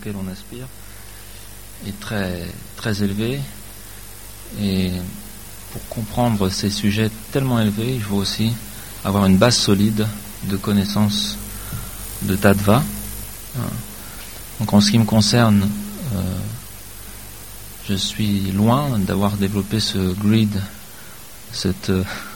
auquel on aspire est très, très élevé. Et pour comprendre ces sujets tellement élevés, il faut aussi avoir une base solide de connaissances de tattva. Donc en ce qui me concerne, je suis loin d'avoir développé ce greed, cette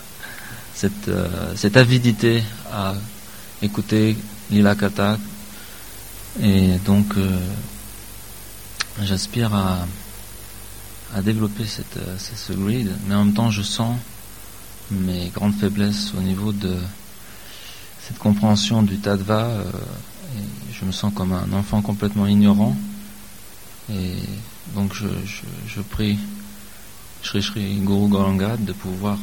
avidité à écouter Lila Katha, et donc j'aspire à développer ce greed, mais en même temps je sens mes grandes faiblesses au niveau de cette compréhension du tattva, et je me sens comme un enfant complètement ignorant, et donc je prie Sri Guru Gauranga de pouvoir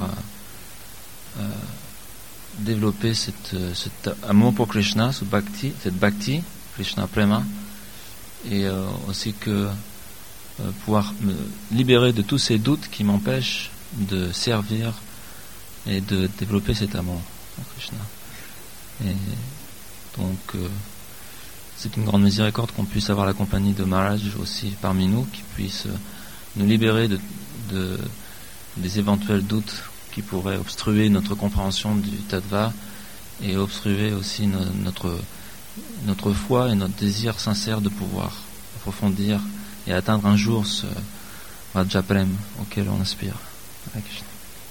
développer cet amour pour Krishna, cette bhakti, Krishna Prema, et aussi que pouvoir me libérer de tous ces doutes qui m'empêchent de servir et de développer cet amour pour Krishna. Et donc c'est une grande miséricorde qu'on puisse avoir la compagnie de Maharaj aussi parmi nous, qui puisse nous libérer des éventuels doutes qui pourraient obstruer notre compréhension du tattva et obstruer aussi notre foi et notre désir sincère de pouvoir approfondir et atteindre un jour ce Rajaprem auquel on aspire. Hare Krishna.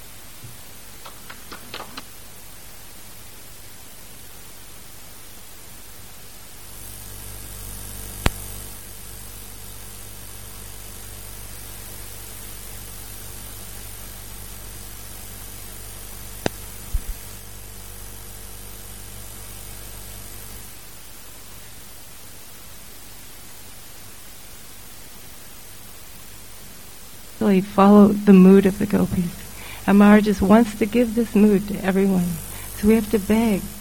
Follow the mood of the gopis. And Maharaj just wants to give this mood to everyone. So we have to beg